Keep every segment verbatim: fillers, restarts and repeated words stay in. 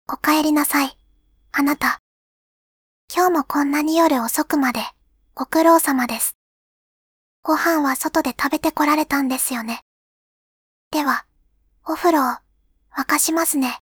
お帰りなさい、あなた。今日もこんなに夜遅くまで、ご苦労様です。ご飯は外で食べてこられたんですよね。では、お風呂を沸かしますね。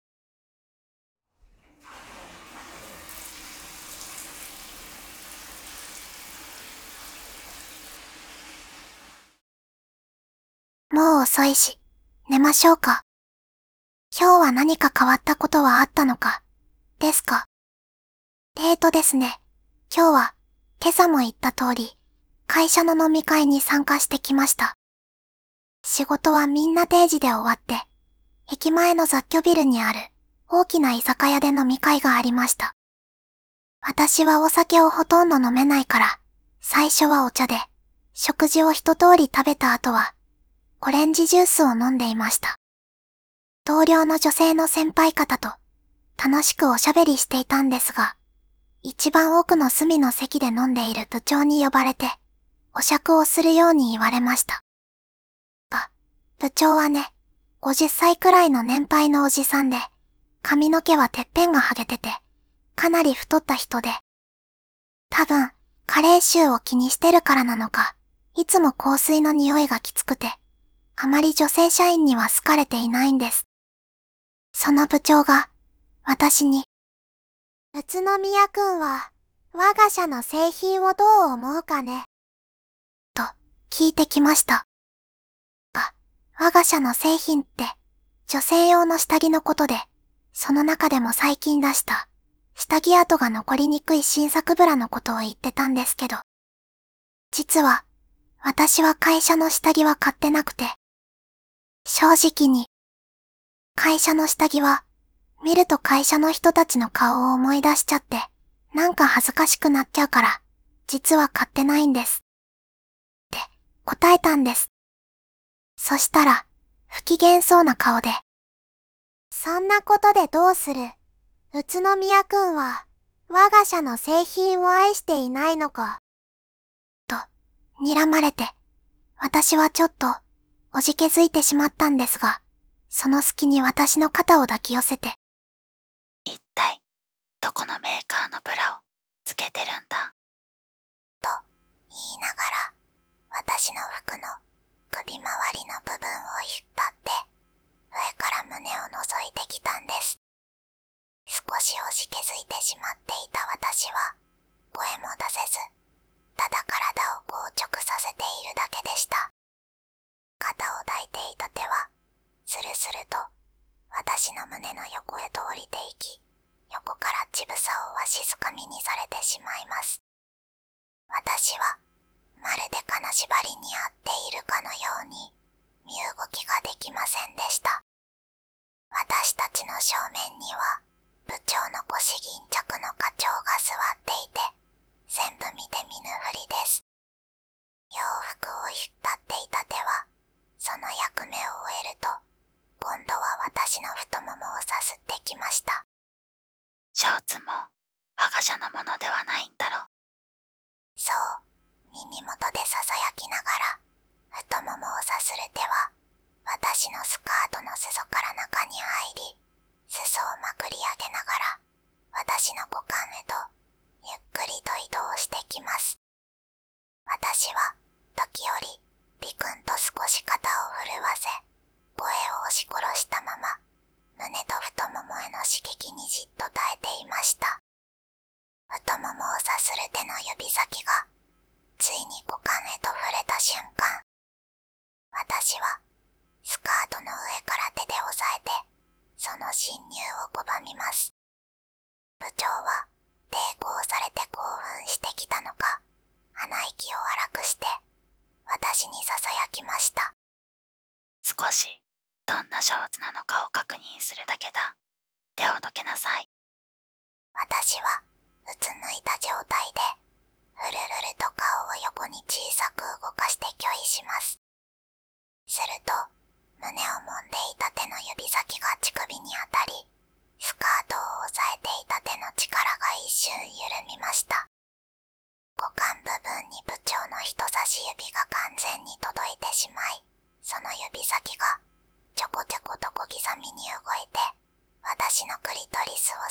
もう遅いし、寝ましょうか。今日は何か変わったことはあったのか、ですか。デートですね。今日は、今朝も言った通り、会社の飲み会に参加してきました。仕事はみんな定時で終わって、駅前の雑居ビルにある大きな居酒屋で飲み会がありました。私はお酒をほとんど飲めないから、最初はお茶で、食事を一通り食べた後は、オレンジジュースを飲んでいました。同僚の女性の先輩方と、楽しくおしゃべりしていたんですが、一番奥の隅の席で飲んでいる部長に呼ばれて、お酌をするように言われました。が、部長はね、ごじゅっさいくらいの年配のおじさんで、髪の毛はてっぺんが剥げてて、かなり太った人で、多分、加齢臭を気にしてるからなのか、いつも香水の匂いがきつくて、あまり女性社員には好かれていないんです。その部長が、私に、宇都宮くんは、我が社の製品をどう思うかねと、聞いてきました。が、我が社の製品って、女性用の下着のことで、その中でも最近出した、下着跡が残りにくい新作ブラのことを言ってたんですけど、実は、私は会社の下着は買ってなくて、正直に、会社の下着は、見ると会社の人たちの顔を思い出しちゃって、なんか恥ずかしくなっちゃうから、実は買ってないんです。って答えたんです。そしたら、不機嫌そうな顔で、そんなことでどうする？宇都宮くんは、我が社の製品を愛していないのか。と、睨まれて、私はちょっと、おじけづいてしまったんですが、その隙に私の肩を抱き寄せて、 一体、どこのメーカーのブラをつけてるんだと言いながら、私の服の首周りの部分を引っ張って、上から胸を覗いてきたんです。少しおじけづいてしまっていた私は、声も出せず、ただ体を硬直させているだけでした。肩を抱いていた手は、スルスルと、私の胸の横へと降りていき、横から乳房をわしづかみにされてしまいます。私は、まるで金縛りにあっているかのように、身動きができませんでした。私たちの正面には、部長の腰巾着の課長が座っていて、全部見て見ぬふりです。洋服を引っ張っていた手は、その役目を終えると、今度は私の太ももをさすってきました。 ショーツも我が社のものではないんだろう。 そう、耳元でささやきながら、太ももをさする手は、私のスカートの裾から中に入り、裾をまくり上げながら、私の股間へと、ゆっくりと移動してきます。私は、時折、ビクンと少し肩を震わせ、声を押し殺したまま、胸と太ももへの刺激にじっと耐えていました。太ももをさする手の指先が、ついに股間へと触れた瞬間、私は、スカートの上から手で押さえて、その侵入を拒みます。部長は、抵抗されて興奮してきたのか、鼻息を荒くして、私にささやきました。 少し、どんなショーツなのかを確認するだけだ。手をどけなさい。 私は、うつむいた状態で、ふるるると顔を横に小さく動かして拒否します。すると、胸を揉んでいた手の指先が乳首に当たり、スカートを押さえていた手の力が一瞬緩みました。股間部分に部長の人差し指が完全に届いてしまい、その指先がちょこちょこと小刻みに動いて、私のクリトリスを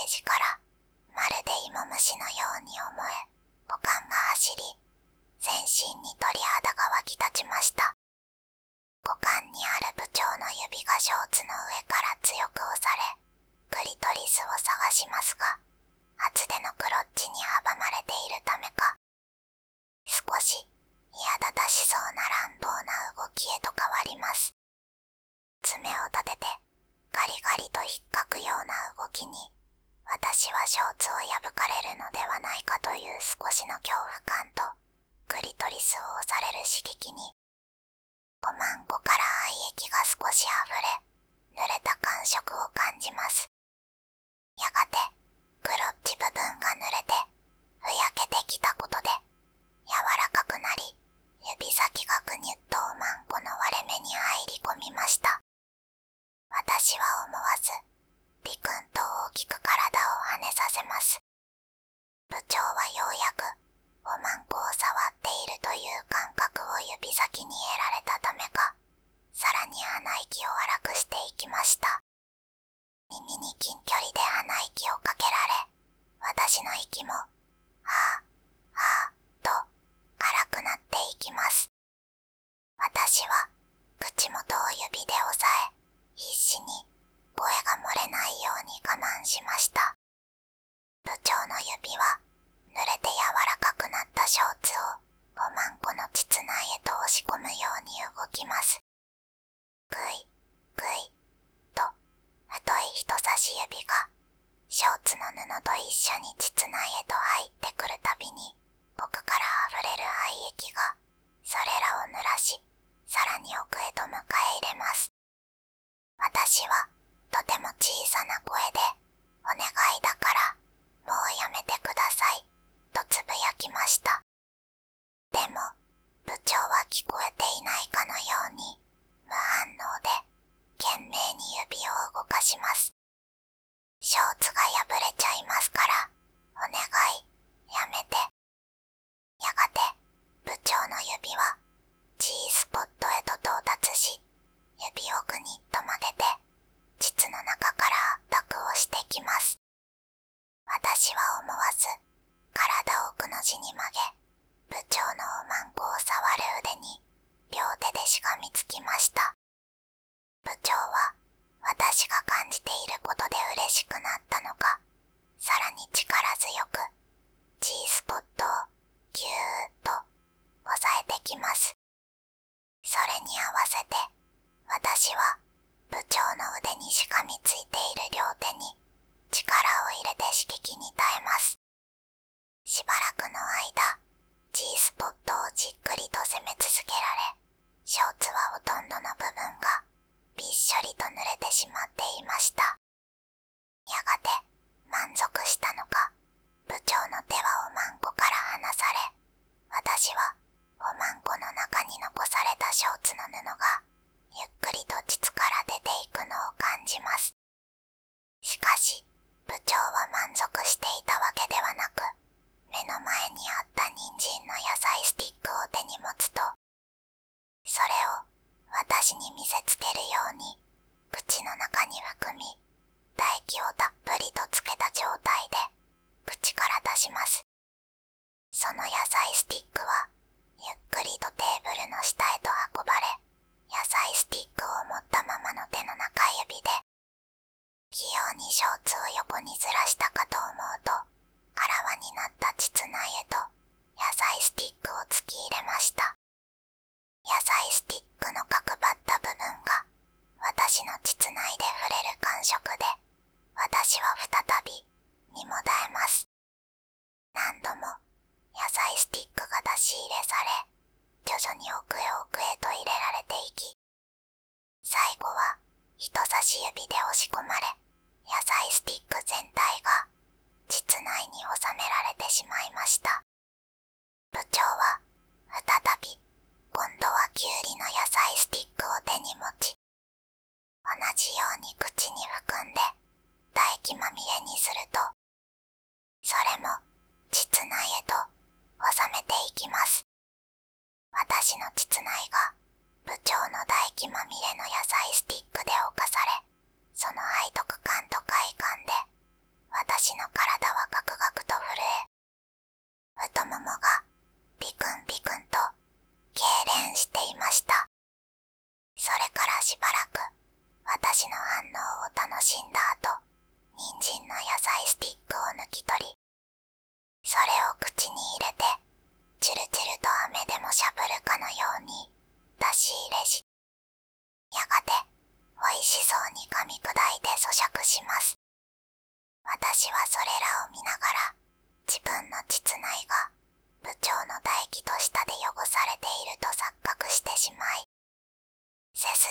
ジからまるで芋虫のように思え、五感が走り、全身に鳥肌が湧き立ちました。股間にある部長の指がショーツの上から強く押され、クリトリスを探しますが、厚手のクロッチに阻まれているためか、少し嫌だたしそうな乱暴な動きへと変わります。爪を立ててガリガリと引っかくような動きに、私はショーツを破かれるのではないかという少しの恐怖感と、クリトリスを押される刺激に、おまんこから愛液が少し溢れ、濡れた感触を感じます。やがて、クロッチ部分が濡れて、ふやけてきたことで、柔らかくなり、指先がぐにゅっとおまんこの割れ目に入り込みました。私は思わず、ビクンと大きく体を跳ねさせます。部長はようやく、おまんこを触っているという感覚を指先に得られたためか、さらに鼻息を荒くしていきました。耳に近距離で鼻息をかけられ、私の息も、はぁ、はぁ、と、荒くなっていきます。私は、口元を指で押さえ、必死に、声が漏れないように我慢しました。部長の指は、濡れて柔らかくなったショーツを、おまんこの膣内へと押し込むように動きます。ぐい、ぐい、と、太い人差し指が、ショーツの布と一緒に膣内へと入ってくるたびに、奥から溢れる愛液が、それらを濡らし、さらに奥へと迎え入れます。私は、とても小さな声で、お願いだから、もうやめてください、とつぶやきました。でも、部長は聞こえていないかのように、無反応で、懸命に指を動かします。ショーツが破れちゃいますから、お願い、やめて。やがて、部長の指は、G スポットへと到達し、指をぐにっと曲げて、膣の中から圧迫をしてきます。私は思わず、体をくの字に曲げ、部長のおまんこを触る腕に、両手でしがみつきました。部長は、私が感じていることで嬉しくなったのか、さらに力強く、G スポットを、ぎゅーっと、押さえてきます。それに合わせて、私は、部長の腕にしがみついている両手に、力を入れて刺激に耐えます。しばらくの間、G スポットをじっくりと攻め続けられ、ショーツはほとんどの部分が、びっしょりと濡れてしまっていました。やがて、満足したのか、部長の手はおまんこから離され、私は、おまんこの中に残されたショーツの布が、ゆっくりと膣から出ていくのを感じます。しかし、部長は満足していたわけではなく、目の前にあった人参の野菜スティックを手に持つと、それを私に見せつけるように、口の中に含み、唾液をたっぷりとつけた状態で、口から出します。その野菜スティックは、ゆっくりとテーブルの下へと運ばれ、野菜スティックを持ったままの手の中指で、器用にショーツを横にずらしたかと思うと、あらわになった膣内へと、野菜スティックを突き入れました。野菜スティックの角張った部分が、私の膣内で触れる感触で、私は再び、身もだえます。何度も、野菜スティックが出し入れされ、徐々に奥へ奥へと入れられていき、最後は人差し指で押し込まれ、野菜スティック全体が膣内に収められてしまいました。部長は再び、今度はキュウリの野菜スティックを手に持ち、同じように口に含んで唾液まみれにすると、それも膣内へと収めていきます。私の膣内が部長の唾液まみれの野菜スティックで侵され、その背徳感と快感で私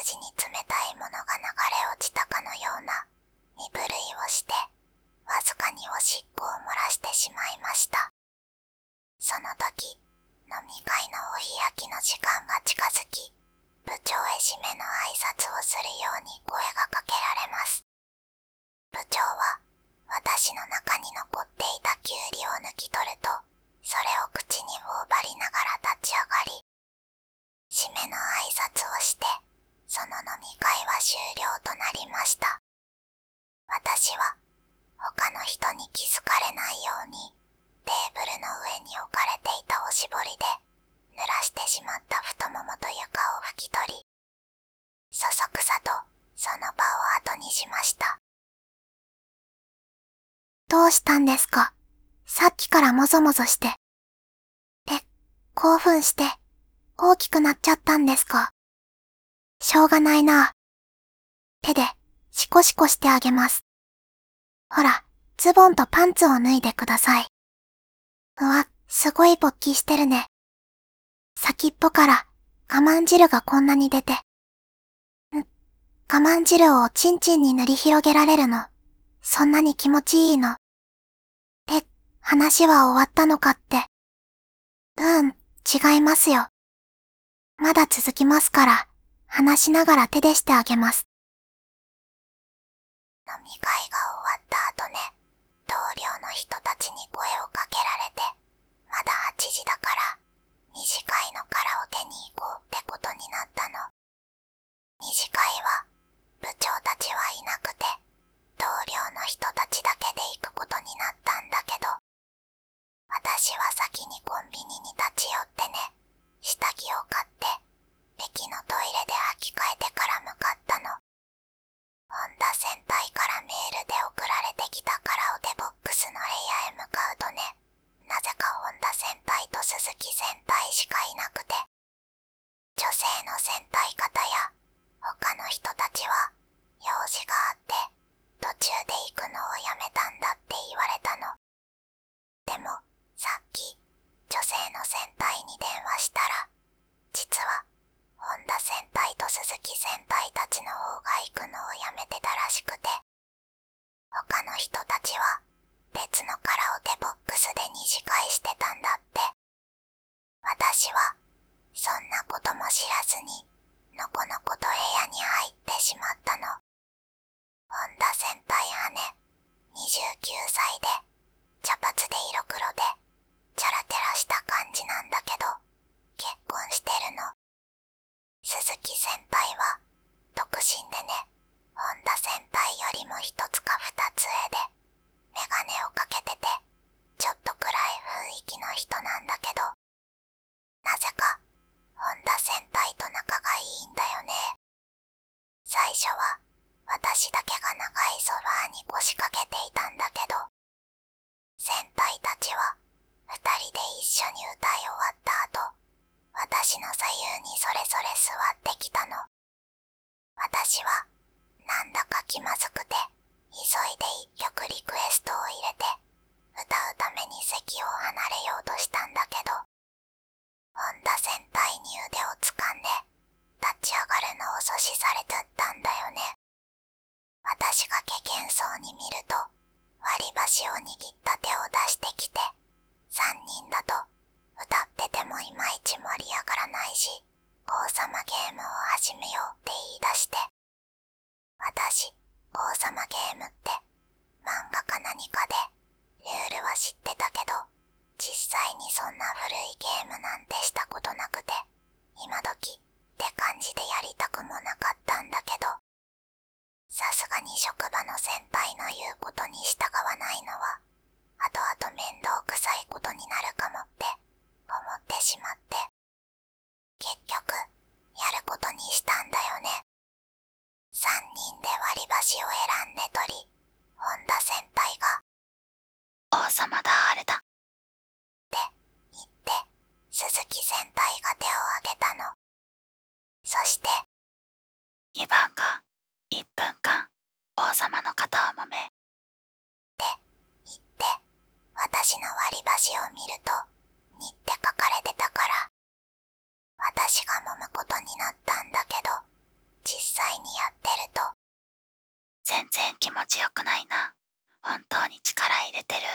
地に冷たいものが流れ落ちたかのような身震いをして、わずかにおしっこを漏らしてしまいました。その時、飲み会のお開きの時間が近づき、部長へ締めの挨拶をするように声がかけられます。部長は、私の中に残っていたきゅうりを抜き取ると、それを口に頬張りながら立ち上がり、締めの挨拶をして、その飲み会は終了となりました。私は、他の人に気づかれないように、テーブルの上に置かれていたおしぼりで、濡らしてしまった太ももと床を拭き取り、そそくさとその場を後にしました。どうしたんですか？さっきからもぞもぞして。え、興奮して、大きくなっちゃったんですか？しょうがないな。手で、シコシコしてあげます。ほら、ズボンとパンツを脱いでください。うわ、すごい勃起してるね。先っぽから、我慢汁がこんなに出て。ん、我慢汁をおちんちんに塗り広げられるの。そんなに気持ちいいの。え、話は終わったのかって。うーん、違いますよ。まだ続きますから、話しながら手でしてあげます。飲み会が終わった後ね、同僚の人たちに声をかけられて、まだはちじだから、二次会のカラオケに行こうってことになったの。二次会は、部長たちはいなくて、同僚の人たちだけで行くことになったんだけど、私は先にコンビニに立ち寄ってね、下着を買って、駅のトイレで履き替えてから向かったの。本田先輩からメールで送られてきたカラオケボックスの部屋へ向かうとね、なぜか本田先輩と鈴木先輩しかいなくて、女性の先輩方や他の人たちは用事があって途中で行くのをやめたんだって言われたの。でもさっき女性の先輩に電話したら、実は本田先輩と鈴木先輩たちの方が行くのをやめてたらしくて、他の人たちは別のカラオケボックスで二次会してたんだって。私はそんなことも知らずにのこのこと部屋に入ってしまったの。本田先輩はね、にじゅうきゅうさいで茶髪で色黒でチャラテラした感じなんだけど、結婚してるの。鈴木先輩は独身でね、本田先輩よりも一つか二つ上でメガネをかけてて、ちょっと暗い雰囲気の人なんだけど、なぜか本田先輩と仲がいいんだよね。最初は私だけが長いソファーに腰掛けていたんだけど、先輩たちは二人で一緒に歌い終わった後、私の左右にそれぞれ座ってきたの。私はなんだか気まずくて、急いで一曲リクエストを入れて、歌うために席を離れようとしたんだけど、本田先輩に腕を掴んで、立ち上がるのを阻止されちゃったんだよね。私が危険そうに見ると、割り箸を握った手を出してきて、三人だと歌っててもいまいち盛り上がらないし、王様ゲームを始めようって言い出して、私、王様ゲームって漫画か何かでルールは知ってたけど、実際にそんな古いゲームなんてしたことなくて、今時って感じでやりたくもなかったんだけど、さすがに職場の先輩の言うことに従わないのは、後々面倒くさいことになるかもって思ってしまって、結局やることにしたんだよね。三人で割り箸を選んで取り、本田先輩が王様だあれだって言って、鈴木先輩が手を挙げたの。そしてにばんがいっぷんかん王様の肩を揉めって言って、私の割り箸を見るとにって書かれてたから、私が揉むことになったんだけど、実気持ちよくないな。本当に力入れてる。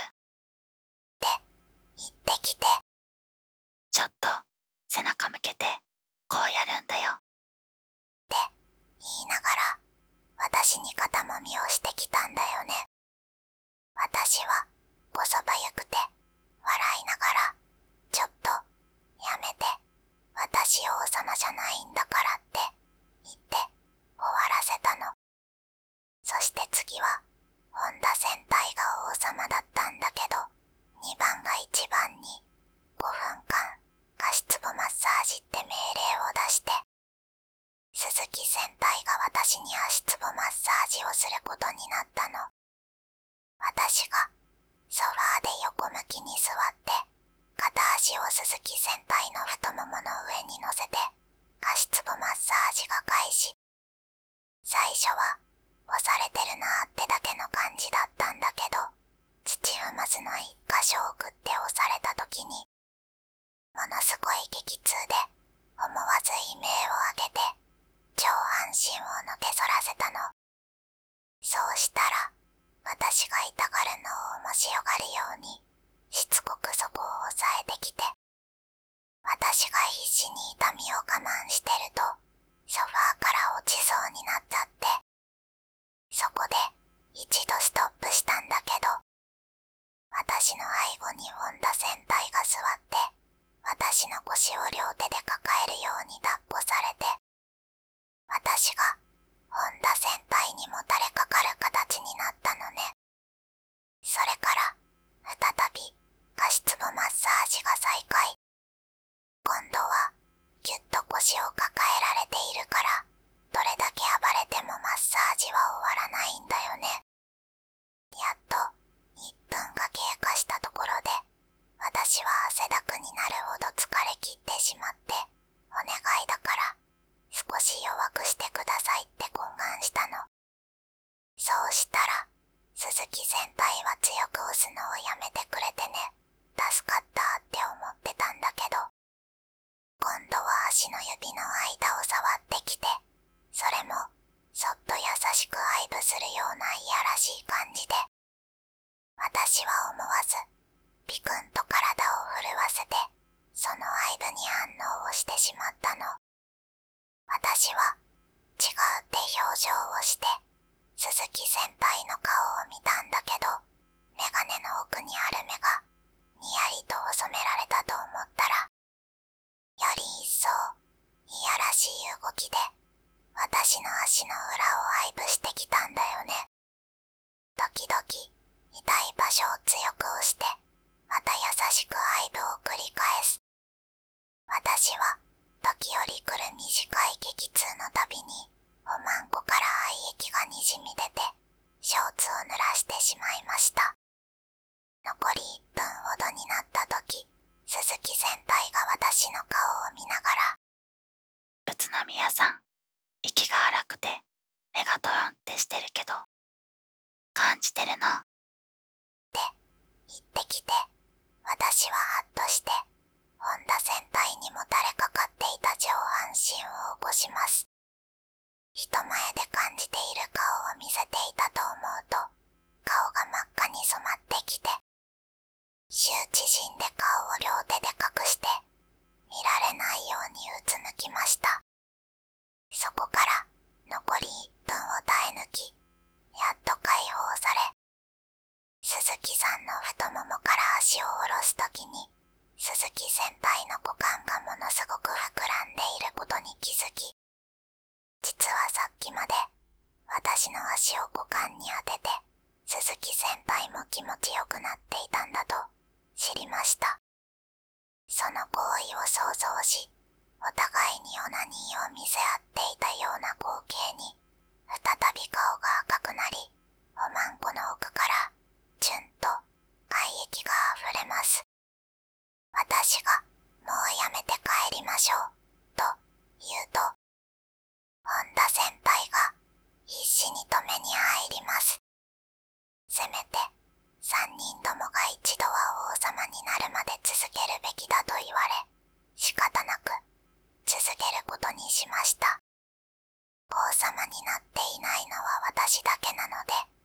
言ってきて。 ちょっと背中向けてこうやるんだよ。 って言いながら私に肩もみをしてきたんだよね。私はこそばゆくて笑いながら、ちょっとやめて、私王様じゃないんだからって言って終わらせたの。そして次は本田戦隊が王様だったんだけど、にばんがいちばんにごふんかん足つぼマッサージって命令を出して、鈴木戦隊が私に足つぼマッサージをすることになったの。私がソファーで横向きに座って片足を鈴木戦隊の太ももの上に乗せて足つぼマッサージが開始。最初は押されてるなーってだけの感じだったんだけど、土踏まずの一箇所をグッて押された時にものすごい激痛で思わず悲鳴を上げて上半身をのけぞらせたの。そうしたら私が痛がるのを面白がるようにしつこくそこを押さえてきて、私が必死に痛みを我慢してるとソファーから落ちそうになっちゃって、そこで一度ストップしたんだけど、私の背後に本田戦隊が座って私の腰を両手で抱えるように抱っこされて、私が本田戦隊にもたれかかる形になったのね。それから再び足つぼマッサージが再開。今度はぎゅっと腰を抱えられているから、どれだけ暴れてもマッサージは終わらないんだよね。やっといっぷんが経過したところで、私は汗だくになるほど疲れ切ってしまって、お願いだから少し弱くしてくださいって懇願したの。そうしたら鈴木戦隊は強く押すのをやめてくれてね、助かったって思ってたんだけど、今度は足の指の間を触ってきて、それもそっと優しく愛撫するようないやらしい感じで、私は思わずピクンと体を震わせてその愛撫に反応をしてしまったの。私は違うって表情をして鈴木先輩の顔を見たんだけど、メガネの奥にある目がにやりと細められたと思ったら、より一層いやらしい動きで私の足の裏を愛撫してきたんだよね。時々痛い場所を強く押してまた優しく愛撫を繰り返す。私は時折来る短い激痛のたびにおまんこから愛液がにじみ出てショーツを濡らしてしまいました。残りいっぷんほどになった時、鈴木先輩が私の顔を見ながら、 宇都宮さん、息が荒くて目がトロンってしてるけど感じてるのって言ってきて、私はハッとして本田先輩にもたれかかっていた上半身を起こします。人前で感じている顔を見せていたと思うと顔が真っ赤に染まってきて、羞恥心で顔を両手で隠して見られないようにうつむきました。そこから残りいっぷんを耐え抜き、やっと解放され、鈴木さんの太ももから足を下ろすときに鈴木先輩の股間がものすごく膨らんでいることに気づき、実はさっきまで私の足を股間に当てて鈴木先輩も気持ちよくなっていたんだと知りました。その行為を想像し、お互いにオナニーを見せ合っていたような光景に再び顔が赤くなり、おまんこの奥からチュンと愛液が溢れます。私がもうやめて帰りましょうと言うと、本田先輩が必死に止めに入ります。せめて三人ともが一度は王様になるまで続けるべきだと言われ、仕方なく続けることにしました。王様になっていないのは私だけなので、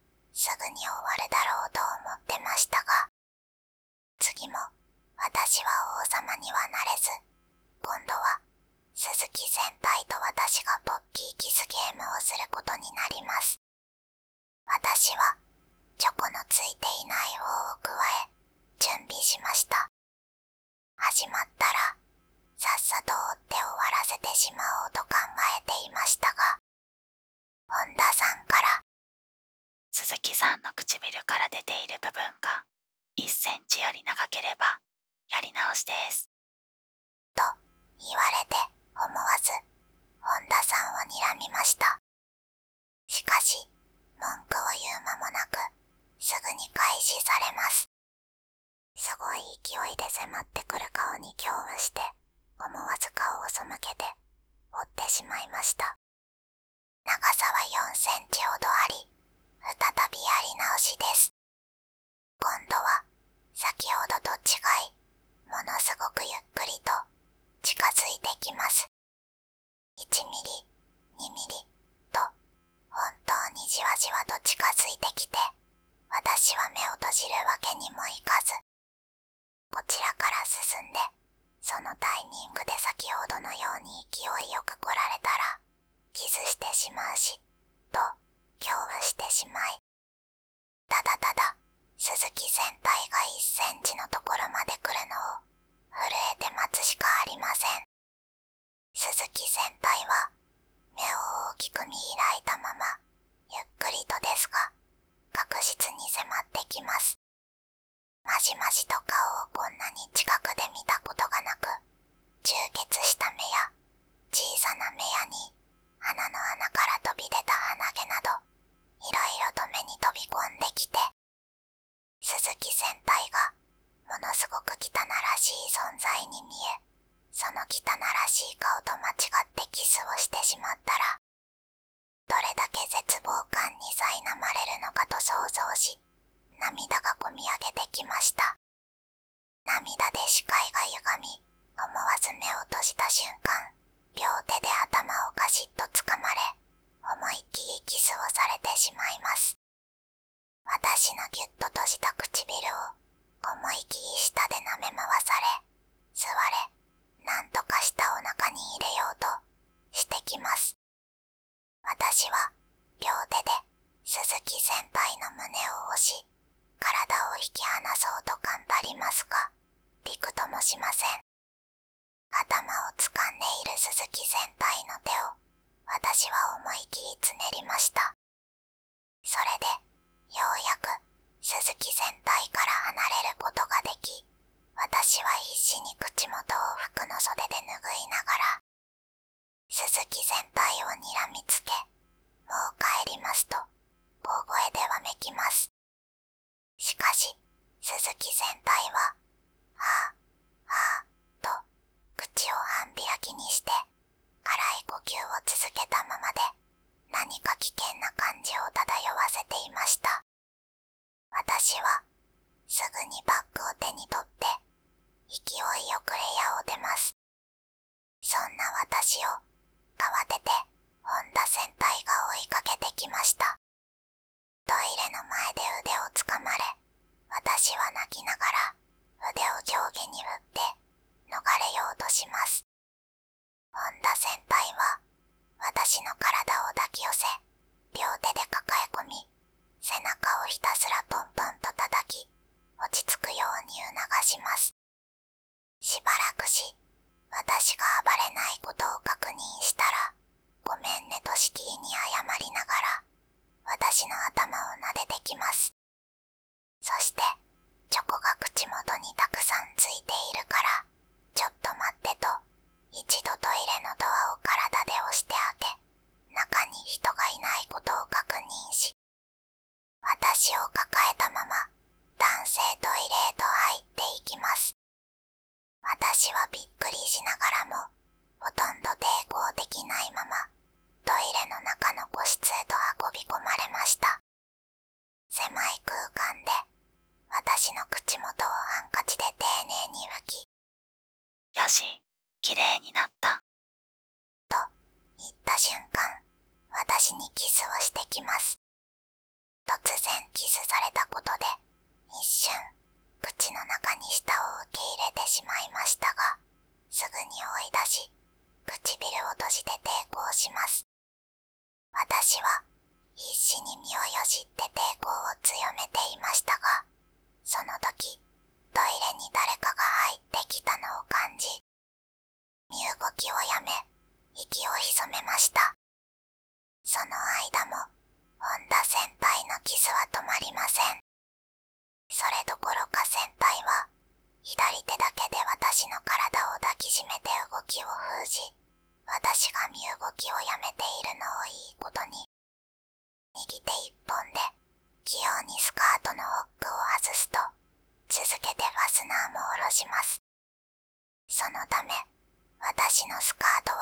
向けて折ってしまいました。長さはよんセンチほどあり、再びやり直しです。今度は先ほどと違い、ものすごくゆっくりと近づいてきます。いちミリ、にミリと本当にじわじわと近づいてきて、私は目を閉じるわけにもいかず、こちらから進んで、そのタイミングで先ほどのように勢いよく来られたら、キスしてしまうし、と恐怖してしまい、ただただ鈴木先輩がいっセンチのところまで来るのを震えて待つしかありません。鈴木先輩は目を大きく見開いたまま、ゆっくりとですが確実に迫ってきます。まじまじと顔をこんなに近くで見たことがなく、充血した目や小さな目やに鼻の穴から飛び出た鼻毛など、いろいろと目に飛び込んできて、鈴木先輩がものすごく汚らしい存在に見え、その汚らしい顔と間違ってキスをしてしまったら、どれだけ絶望感に苛まれるのかと想像し、涙がこみ上げてきました。涙で視界が歪み、思わず目を閉じた瞬間、両手で頭をガシッと掴まれ、思いっきりキスをされてしまいます。私のぎゅっと閉じた唇を思い切り舌で舐め回され、吸われ、なんとか舌を中に入れようとしてきます。私は両手で鈴木先輩の胸を押し、体を引き離そうと頑張りますが、びくともしません。頭を掴んでいる鈴木先輩の手を私は思い切りつねりました。それでようやく鈴木先輩から離れることができ、私は必死に口元を服の袖で拭いながら、鈴木先輩を睨みつけ、もう帰りますと大声でわめきます。しかし鈴木先輩は、はぁ、はぁと口を半開きにして荒い呼吸を続けたままで、何か危険な感じを漂わせていました。私はすぐにバッグを手に取って勢いよく部屋を出ます。そんな私を慌てて本田先輩が追いかけてきました。トイレの前で腕をつかまれ、私は泣きながら腕を上下に振って逃れようとします。本田先輩は私の体を抱き寄せ、両手で抱え込み、背中をひたすらポンポンと叩き、落ち着くように促します。しばらくし、私が暴れないことを確認したら、ごめんねとしきりに謝りながら、私の頭を撫でてきます。そして、チョコが口元にたくさんついているから、ちょっと待ってと、一度トイレのドアを体で押して開け、中に人がいないことを確認し、私を抱えたまま男性トイレへと入っていきます。私はびっくりしながらも、ほとんど抵抗できないまま、トイレの中の個室へと運び込まれました。狭い空間で、私の口元をハンカチで丁寧に拭き、 よし、綺麗になった。 と言った瞬間、私にキスをしてきます。突然キスされたことで、一瞬、口の中に舌を受け入れてしまいましたが、すぐに追い出し、唇を閉じて抵抗します。私は必死に身をよじって抵抗を強めていましたが、その時、トイレに誰かが入ってきたのを感じ、身動きをやめ、息を潜めました。その間も、本田先輩のキスは止まりません。それどころか先輩は、左手だけで私の体を抱きしめて動きを封じ、私が身動きをやめているのをいいことに、右手一本で器用にスカートのホックを外すと、続けてファスナーも下ろします。そのため、私のスカート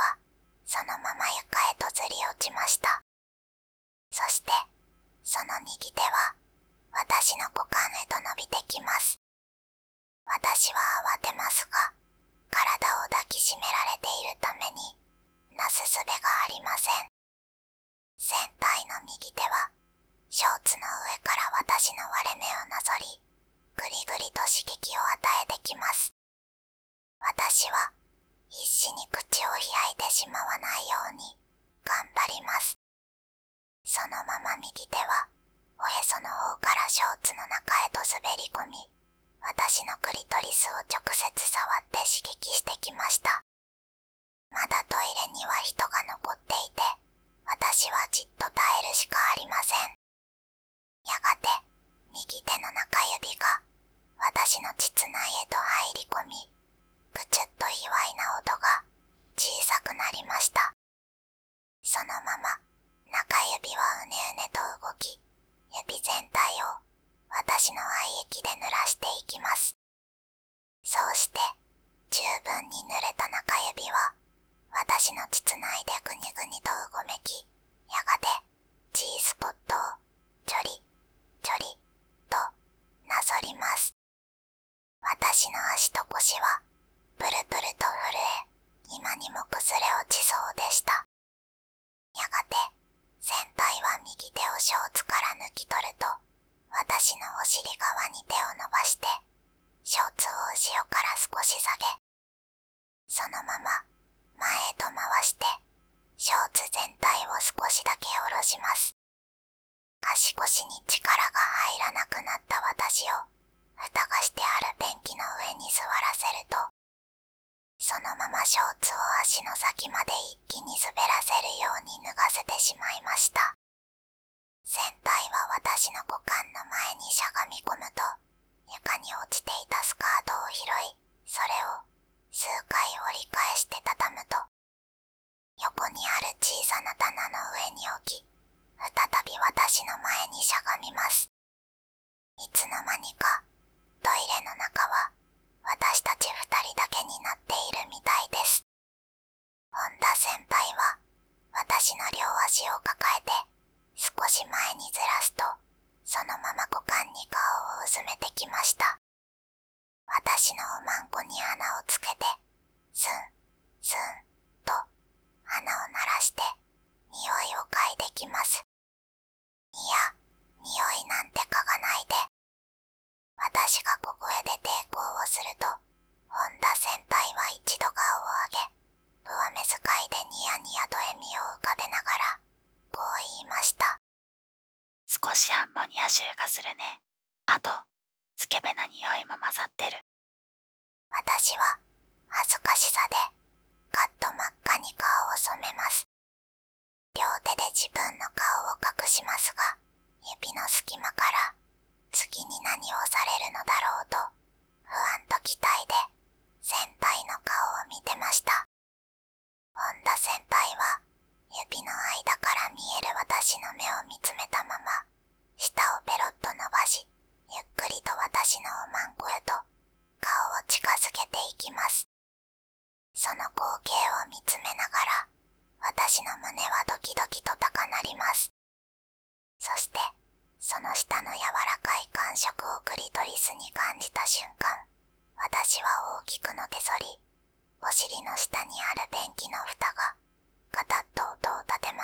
ちました。そして、その右手は、私の股間へと伸びてきます。私は慌てますが、体を抱きしめられているために、なすすべがありません。先輩の右手は、ショーツの上から私の割れ目をなぞり、ぐりぐりと刺激を与えてきます。私は、必死に口を開いてしまわないように、頑張ります。そのまま右手は、おへその方からショーツの中へと滑り込み、私のクリトリスを直接触って刺激してきました。まだトイレには人が残っていて、私はじっと耐えるしかありません。やがて、右手の中指が、私の膣内へと入り込み、ぐちゅっと卑猥な音が、小さくなりました。そのまま、中指はうねうねと動き、指全体を、私の愛液で濡らしていきます。そうして、十分に濡れた中指は、私の膣内でぐにぐにとうごめき、やがて、G スポットを、ちょり、ちょり、と、なぞります。私の足と腰は、プルプルと震え、今にも崩れ落ちそうでした。やがて、先輩は右手をショーツから抜き取ると、私のお尻側に手を伸ばして、ショーツを後ろから少し下げ、そのまま、前へと回して、ショーツ全体を少しだけ下ろします。足腰に力が入らなくなった私を、蓋がしてある便器の上に座らせると、そのままショーツを足の先まで一気に滑らせるように脱がせてしまいました。先輩は私の股間の前にしゃがみ込むと、床に落ちていたスカートを拾い、それを数回折り返して畳むと、横にある小さな棚の上に置き、再び私の前にしゃがみます。いつの間にか、トイレの中は、私たち二人だけになっているみたいです。本田先輩は、私の両足を抱えて、少し前にずらすと、そのまま股間に顔をうずめてきました。私のおまんこに穴をつけて、スン、スン、と、鼻を鳴らして、匂いを嗅いできます。いや、匂いなんて嗅がないで。私が小声で抵抗をすると、本田先輩は一度顔を上げ、上目遣いでニヤニヤと笑みを浮かべながら、こう言いました。 少しアンモニア臭がするね。あと、スケベな匂いも混ざってる。 私は、恥ずかしさで、カッと真っ赤に顔を染めます。両手で自分の顔を隠しますが、指の隙間から、次に何をされるのだろうと、不安と期待で、先輩の顔を見てました。本田先輩は、指の間から見える私の目を見つめたまま、舌をペロッと伸ばし、ゆっくりと私のおまんこへと、顔を近づけていきます。その光景を見つめながら、私の胸はドキドキと高鳴ります。そして、その下の柔らかい感触をクリトリスに感じた瞬間、私は大きくのけぞり、お尻の下にある便器の蓋が、ガタッと音を立て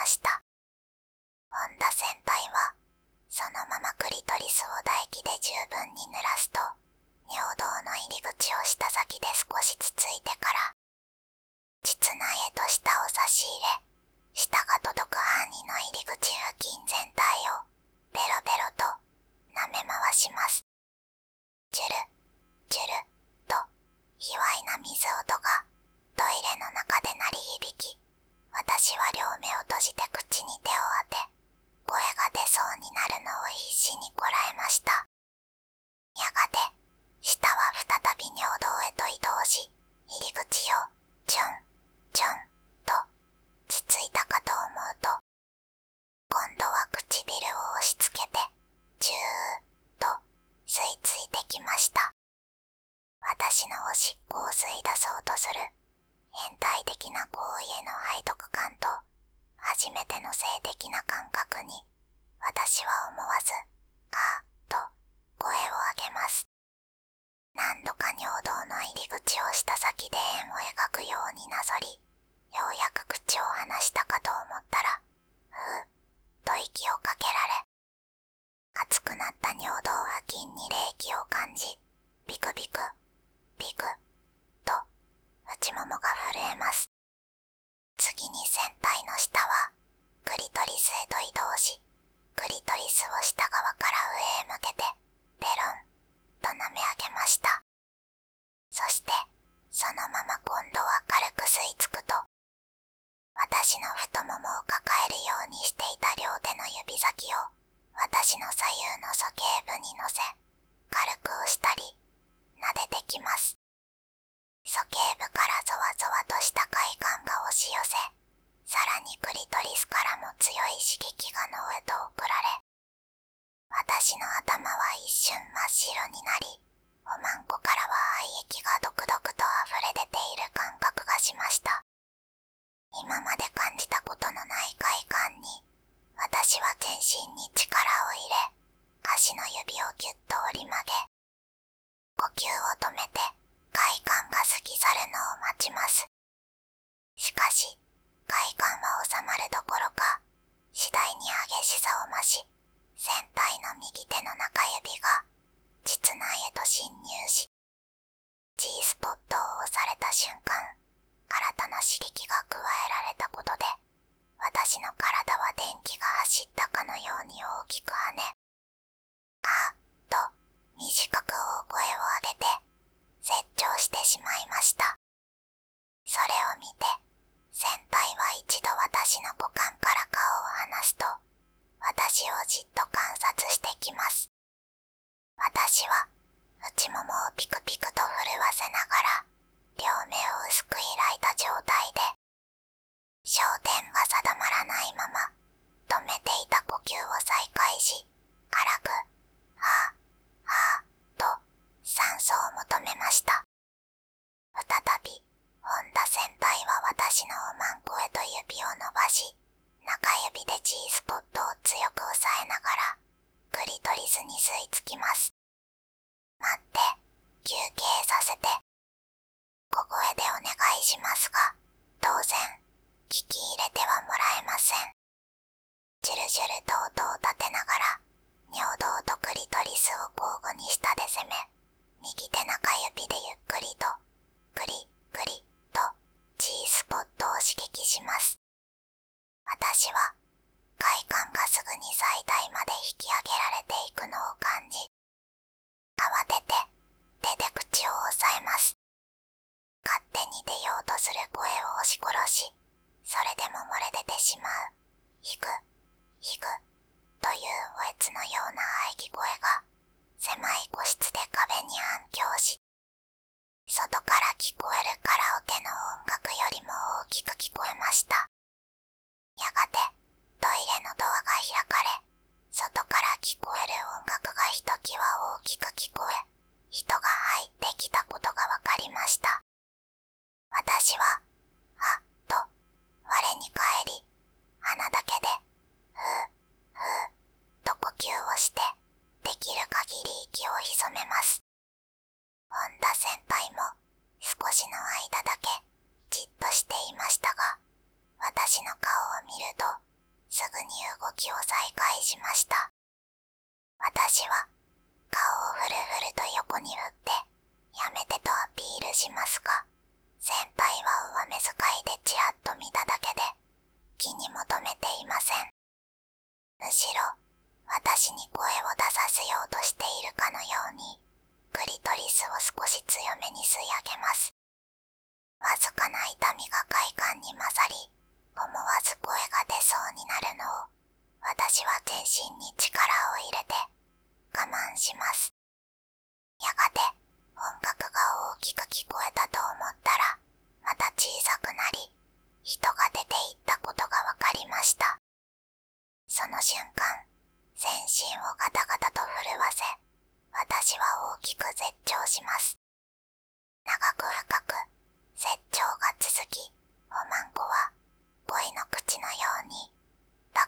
性的な感覚に、私は思わず、あーと声を上げます。何度か尿道の入り口をした先で円を描くようになぞり、ようやく口を離したかと思ったら、ふーっと息をかけられ、熱くなった尿道付近に冷気を感じ、ビクビク、ビク、と内ももが震えます。次に船体の下は、クリトリスへと移動し、クリトリスを下側から上へ向けて、ペロン、と舐め上げました。そして、そのまま今度は軽く吸い付くと、私の太ももを抱えるようにしていた両手の指先を、私の左右の鼠径部に乗せ、軽く押したり、撫でてきます。鼠径部からゾワゾワとした快感が押し寄せ、さらにクリトリスからも強い刺激が脳へと送られ、私の頭は一瞬真っ白になり、おまんこからは愛液がドクドクと溢れ出ている感覚がしました。今まで感じたことのない快感に、私は全身に力を入れ、足の指をぎゅっと折り曲げ、呼吸を止めて快感が過ぎ去るのを待ちます。しかし、快感は収まるどころか、次第に激しさを増し、船体の右手の中指が、膣内へと侵入し、G スポットを押された瞬間、新たな刺激が加えられたことで、私の体は電気が走ったかのように大きく跳ね、あーと短く大声を上げて、絶頂してしまいました。それを見て、船体は一度私の股間から顔を離すと、私をじっと観察してきます。私は、内ももをピクピクと震わせながら、両目を薄く開いた状態で、焦点が定まらないまま、止めていた呼吸を再開し、軽く、はぁ、はぁ、と、酸素を求めました。再び、本田船体は私のおまんこへと指を伸ばし、中指で G スポットを強く押さえながら、クリトリスに吸い付きます。待って、休憩させて。小声でお願いしますが、当然、聞き入れてはもらえません。ジュルジュルと音を立てながら、尿道とクリトリスを交互に下で攻め、右手中指でゆっくりと、クリ、クリ、と、G スポットを刺激します。私は、快感がすぐに最大まで引き上げられていくのを感じ、慌てて、手で口を押さえます。勝手に出ようとする声を押し殺し、それでも漏れ出てしまう、ひく、ひく、というおえつのような喘ぎ声が、狭い個室で壁に反響し、外から聞こえるカラオケの音楽よりも大きく聞こえました。やがて、トイレのドアが開かれ、外から聞こえる音楽がひときわ大きく聞こえ、人が入ってきたことがわかりました。私は、はっと、我に返り、鼻だけで、ふう、ふう、と呼吸をして、できる限り息を潜めます。本田先輩も、少しの間だけ、じっとしていましたが、私の顔を見ると、すぐに動きを再開しました。私は、顔をふるふると横に振って、やめてとアピールしますが、先輩は上目遣いでちらっと見ただけで、気にも留めていません。むしろ、私に声を出させようとしているかのように、クリトリスを少し強めに吸い上げます。わずかな痛みが快感に勝り、思わず声が出そうになるのを、私は全身に力を入れて、我慢します。やがて、音楽が大きく聞こえたと思ったら、また小さくなり、人が出ていったことがわかりました。その瞬間、全身をガタガタと震わせ、私は大きく絶頂します。長く深く、絶頂が続き、おまんこは、鯉の口のように、ど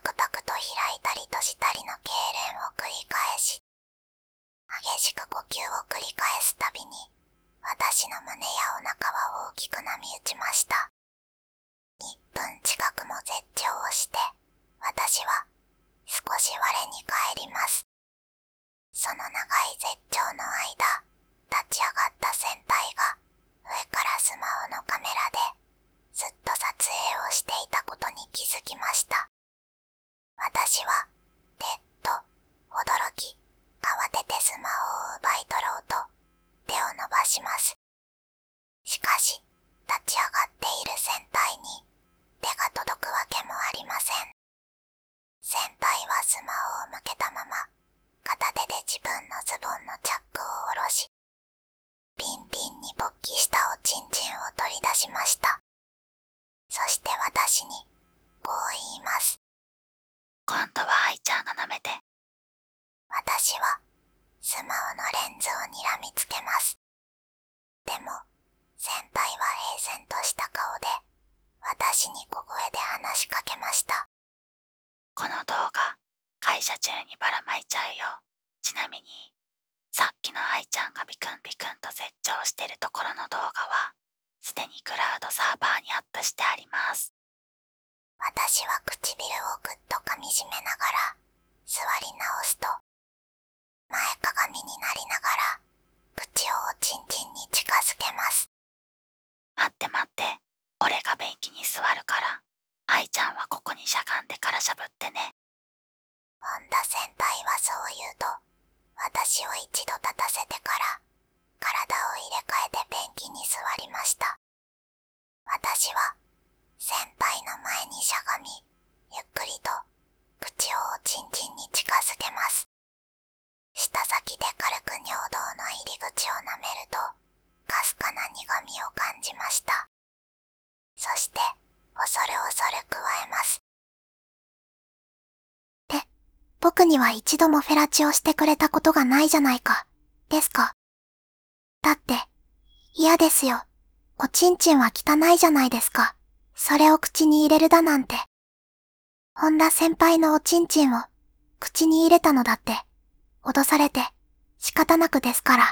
社中にばらまいちゃうよ。ちなみに、さっきの愛ちゃんがビクンビクンと絶頂してるところの動画は、すでにクラウドサーバーにアップしてあります。 私は唇をぐっと噛み締めながら、座り直すと、前かがみになりながら、口をおちんちんに近づけます。 待って待って、俺が便器に座るから、愛ちゃんはここにしゃがんでからしゃぶってね。 本田先輩はそう言うと、私を一度立たせてから、体を入れ替えて便器に座りました。私は、先輩の前にしゃがみ、ゆっくりと、口をおちんちんに近づけます。舌先で軽く尿道の入り口を舐めると、かすかな苦みを感じました。そして、恐る恐る加えます。で、僕には一度もフェラチをしてくれたことがないじゃないか、ですか。だって、嫌ですよ。おちんちんは汚いじゃないですか。それを口に入れるだなんて。本田先輩のおちんちんを、口に入れたのだって、脅されて、仕方なくですから。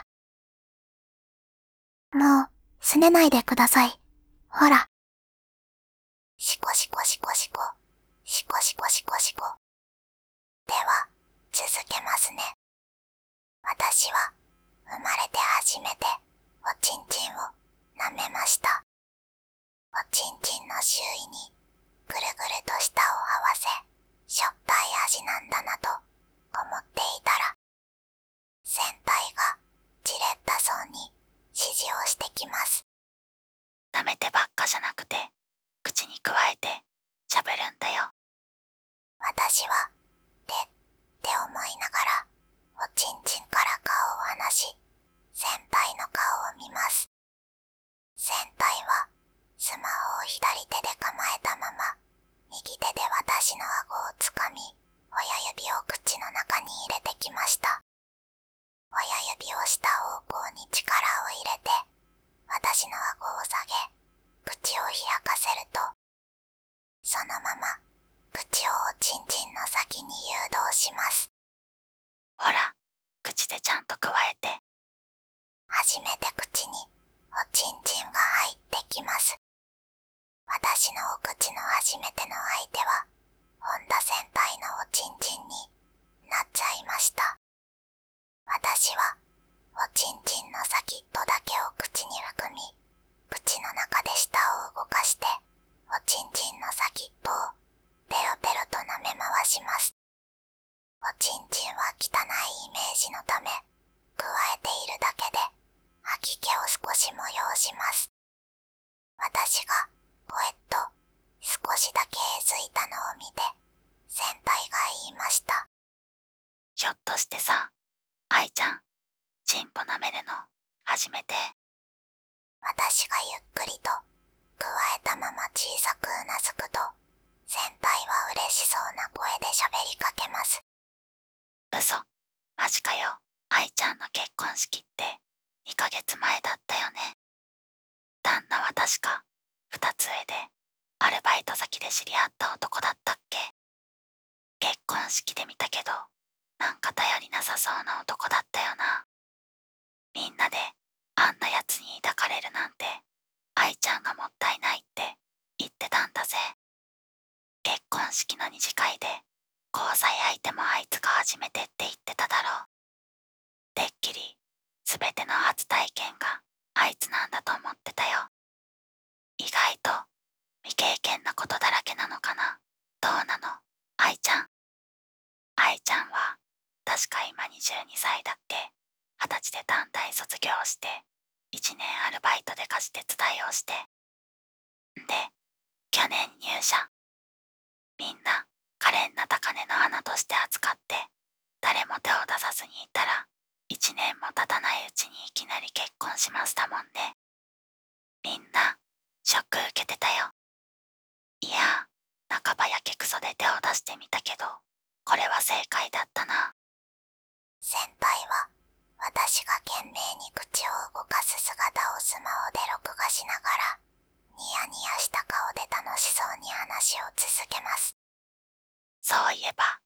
もう、すねないでください。ほら。シコシコシコシコ。シコシコシコシコ。では、続けますね。私は、生まれて初めて、おちんちんを舐めました。おちんちんの周囲に、ぐるぐると舌を合わせ、しょっぱい味なんだなと、思っていたら、先輩が、じれったそうに、指示をしてきます。 舐めてばっかじゃなくて、口に加えて、しゃべるんだよ。 私は、で、って思いながら、おちんちんから顔を離し、先輩の顔を見ます。先輩は、スマホを左手で構えたまま、右手で私の顎をつかみ、親指を口の中に入れてきました。親指を下方向に力を入れて、私の顎を下げ、口を開かせると、そのまま、口をおちんちんの先に誘導します。 ほら、口でちゃんと加えて。 初めて口に、おちんちんが入ってきます。私のお口の初めての相手は、本田先輩のおちんちんになっちゃいました。私は、おちんちんの先っぽだけを口に含み、口の中で舌を動かして、おちんちんの先っぽをペロペロと舐め回します。おちんちんは汚いイメージのため、加えているだけで、吐き気を少し催します。私が、おえっと、少しだけえずいたのを見て、先輩が言いました。 ひょっとしてさ、愛ちゃん、チンポ舐めるの、初めて。 私がゆっくりと、加えたまま小さくうなずくと、先輩は嬉しそうな声で喋りかけます。 嘘、マジかよ。愛ちゃんの結婚式って、にかげつまえだったよね。旦那は確か、二つ上で、アルバイト先で知り合った男だったっけ。結婚式で見たけど、なんか頼りなさそうな男だったよな。みんなで、あんなやつに抱かれるなんて、愛ちゃんがもったいないって言ってたんだぜ。結婚式の二次会で、交際相手もあいつが初めてって言ってただろう。てっきり、すべての初体験があいつなんだと思ってたよ。意外と、未経験なことだらけなのかな。どうなの、愛ちゃん。愛ちゃんは、確か今にじゅうにさいだっけ。二十歳で短大卒業して、一年アルバイトで家事手伝いをして。んで、去年入社。みんな、可憐な高嶺の花として扱って、誰も手を出さずにいたら、一年も経たないうちにいきなり結婚しますだもんね。みんな、ショック受けてたよ。いや、半ばやけくそで手を出してみたけど、これは正解だったな。 先輩は、私が懸命に口を動かす姿をスマホで録画しながら、ニヤニヤした顔で楽しそうに話を続けます。 そういえば、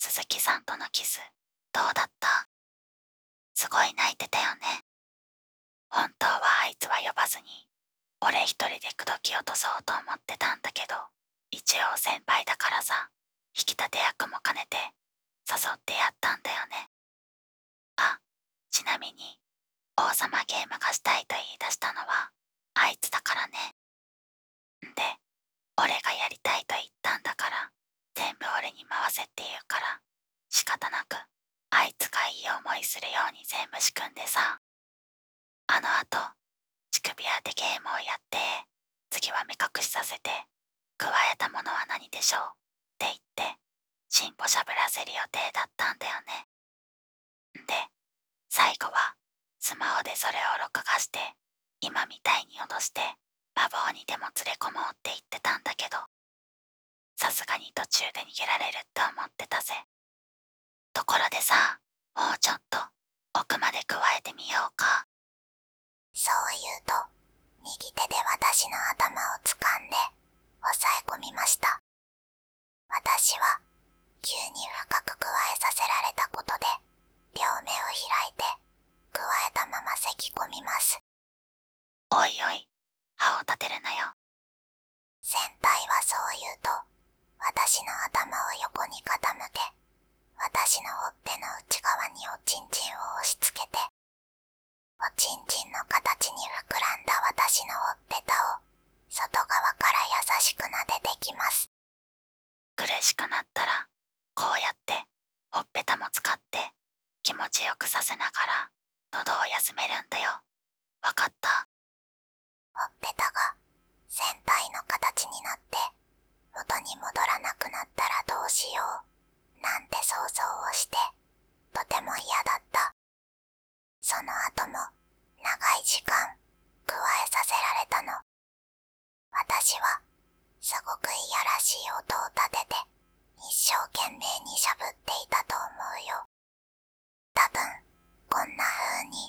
鈴木さんとのキス、どうだった？すごい泣いてたよね。本当はあいつは呼ばずに、俺一人で口説き落とそうと思ってたんだけど、一応先輩だからさ、引き立て役も兼ねて、誘ってやったんだよね。あ、ちなみに、王様ゲームがしたいと言い出したのは、あいつだからね。んで、俺がやりたいと言ったんだから、全部俺に回せって言うから、仕方なく、あいつがいい思いするように全部仕組んでさ。あの後、乳首当てゲームをやって、次は目隠しさせて、加えたものは何でしょうって言って、チンポしゃぶらせる予定だったんだよね。んで、最後は、スマホでそれを録画して、今みたいに脅して、馬房にでも連れ込もうって言ってたんだけど、さすがに途中で逃げられるって思ってたぜ。ところでさ、もうちょっと、奥まで加えてみようか。 そう言うと、右手で私の頭を掴んで、押さえ込みました。私は、急に深く加えさせられたことで、両目を開いて、加えたまま咳き込みます。 おいおい、歯を立てるなよ。 先輩はそう言うと、私の頭を横に傾け、私のほっぺの内側におちんちんを押し付けて、おちんちんの形に膨らんだ私のほっぺたを、外側から優しく撫でてきます。 苦しくなったら、こうやって、ほっぺたも使って、気持ちよくさせながら、喉を休めるんだよ。わかった？ ほっぺたが、先輩の形になって、元に戻らなくなったらどうしよう、なんて想像をして、とても嫌だった。その後も、長い時間、加えさせられたの。私は、すごくいやらしい音を立てて、一生懸命にしゃぶっていたと思うよ。多分、こんな風に。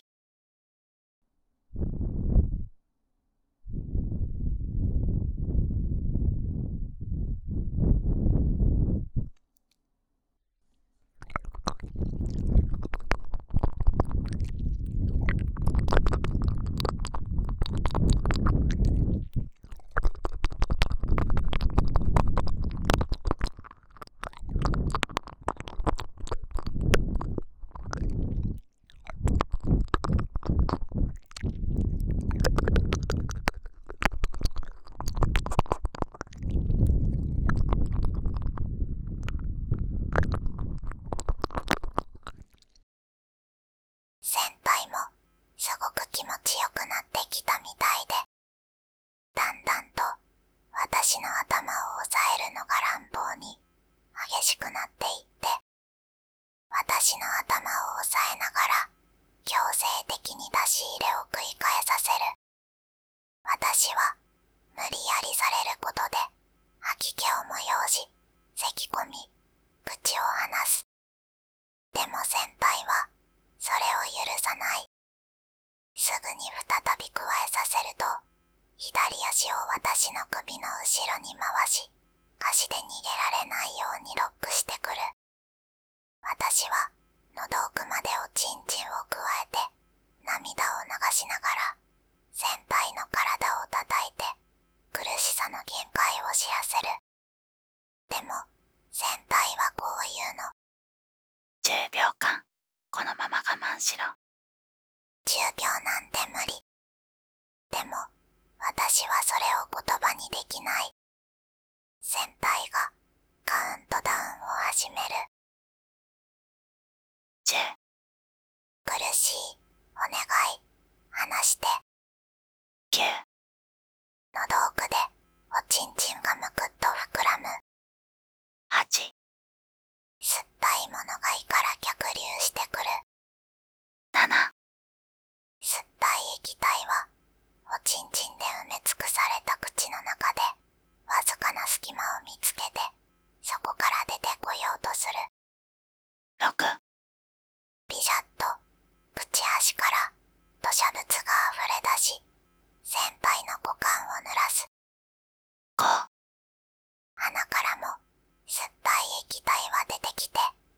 先輩も、すごく気持ちよくなってきたみたいで、だんだんと、私の頭を押さえるのが乱暴に、激しくなっていって、私の頭を押さえながら、強制的に出し入れを繰り返させる。私は、無理やりされることで、吐き気を催し、咳き込み、口を離す。でも先輩は、それを許さない。すぐに再び加えさせると、左足を私の首の後ろに回し、足で逃げられないようにロックしてくる。私は、喉奥までおちんちんを加えて、涙を流しながら、先輩の体を叩いて、苦しさの限界を知らせる。でも、先輩はこう言うの。 じゅうびょうかん、このまま我慢しろ。 じゅうびょうなんて無理。でも、私はそれを言葉にできない。先輩が、カウントダウンを始める。 じゅう。 苦しい。お願い。話して。 きゅう。 喉奥で、おちんちんがむくっと膨らむ。 はち。 酸っぱいものが胃から逆流してくる。 なな。 酸っぱい液体は、おちんちんで埋め尽くされた口の中で、わずかな隙間を見つけて、そこから出てこようとする。 ろく。 ビシャッと、口端から、吐砂物が溢れ出し、先輩の股間を濡らす。 ご。 鼻からも、酸っぱい液体は出てきて、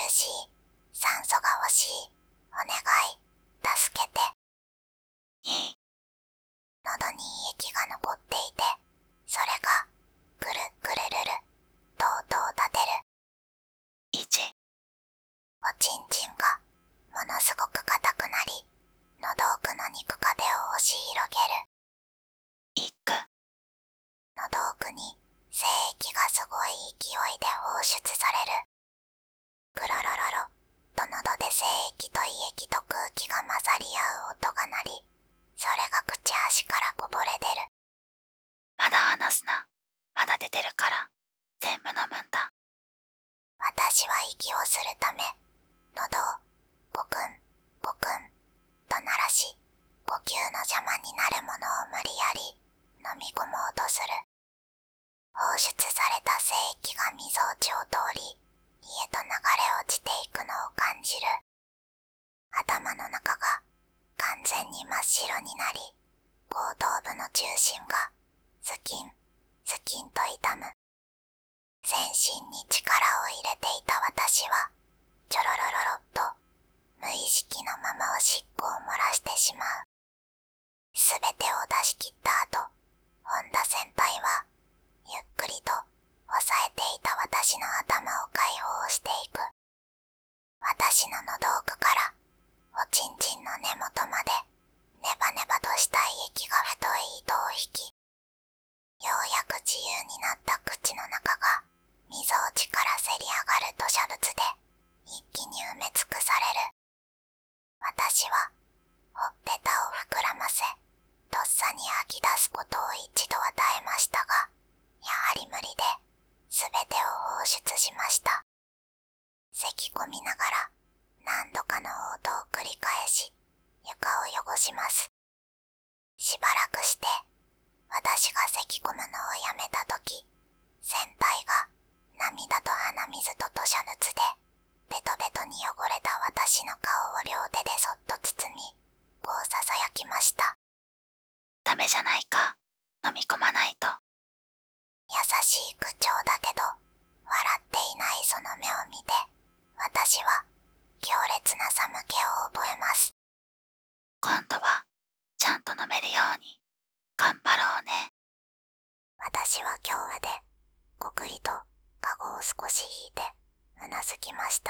しい。酸素が欲しい。お願い。助けて。 に、 喉に胃液が残っていて、それが、ぐるぐるるる、とうとう立てる。 いち、 おちんちんが、ものすごく硬くなり、喉奥の肉壁を押し広げる。 いく、 喉奥に、精液がすごい勢いで放出される。ぐろろろろ、と喉で精液と胃液と空気が混ざり合う音が鳴り、それが口端からこぼれ出る。 まだ話すな。まだ出てるから、全部飲むんだ。 私は息をするため、喉を、ゴクン、ゴクン、と鳴らし、呼吸の邪魔になるものを無理やり、飲み込もうとする。放出された精液がみぞおちを通り、胃へと流れ落ちていくのを感じる。頭の中が完全に真っ白になり、後頭部の中心がズキン、ズキンと痛む。全身に力を入れていた私は、ちょろろろろっと、無意識のままおしっこを漏らしてしまう。すべてを出し切った後、本田先輩は、ゆっくりと押さえていた私の頭を解放していく。私の喉奥から、おちんちんの根元まで、ネバネバとした胃液が太い糸を引き、ようやく自由になった口の中が、みぞおちからせり上がる吐瀉物で、一気に埋め尽くされる。私は、ほっぺたを膨らませ、とっさに吐き出すことを一度は耐えましたが、やはり無理で、すべてを放出しました。咳き込みながら、何度かの応答を繰り返し、床を汚します。しばらくして、私が咳き込むのをやめたとき、先輩が涙と鼻水と吐瀉物で、ベトベトに汚れた私の顔を両手でそっと包み、こう囁きました。 ダメじゃないか。飲み込まないと。 優しい口調だけど、笑っていないその目を見て、私は強烈な寒気を覚えます。 今度は、ちゃんと飲めるように、頑張ろうね。 私は今日で、ごくりと、カゴを少し引いて、うなずきました。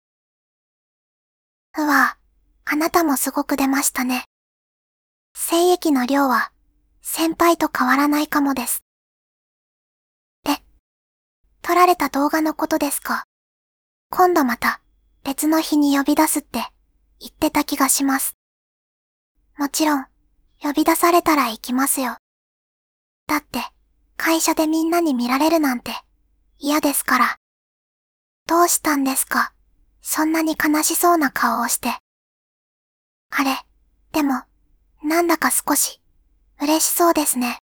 うわ、あなたもすごく出ましたね。精液の量は、先輩と変わらないかもです。で、撮られた動画のことですか？今度また、別の日に呼び出すって、言ってた気がします。もちろん、呼び出されたら行きますよ。だって、会社でみんなに見られるなんて、嫌ですから。どうしたんですか？そんなに悲しそうな顔をして。あれ、でも、なんだか少し、嬉しそうですね。